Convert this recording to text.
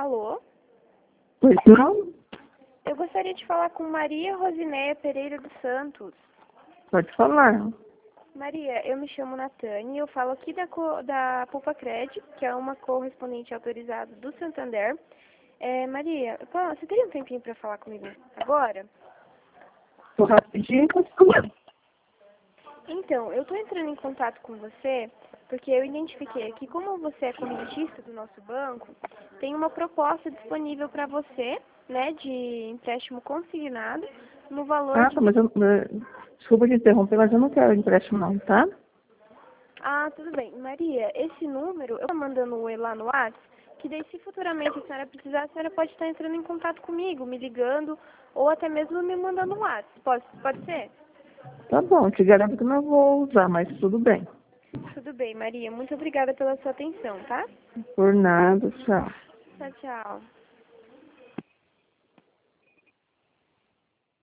Alô? Pois não? Eu gostaria de falar com Maria Rosinéia Pereira dos Santos. Pode falar. Maria, eu me chamo Natane e eu falo aqui da Pulpacred, que é uma correspondente autorizada do Santander. Maria, você teria um tempinho para falar comigo agora? Tô rapidinho, pode falar. Então, eu estou entrando em contato com você porque eu identifiquei aqui, como você é correntista do nosso banco, tem uma proposta disponível para você, né, de empréstimo consignado, no valor Ah, de... tá, mas desculpa te interromper, mas eu não quero empréstimo não, tá? Ah, tudo bem. Maria, esse número, eu estou mandando um oi lá no WhatsApp, que daí se futuramente a senhora precisar, a senhora pode estar entrando em contato comigo, me ligando, ou até mesmo me mandando um WhatsApp. Pode ser? Tá bom, te garanto que não vou usar, mas tudo bem. Tudo bem, Maria. Muito obrigada pela sua atenção, tá? Por nada, tchau. Tchau, tchau.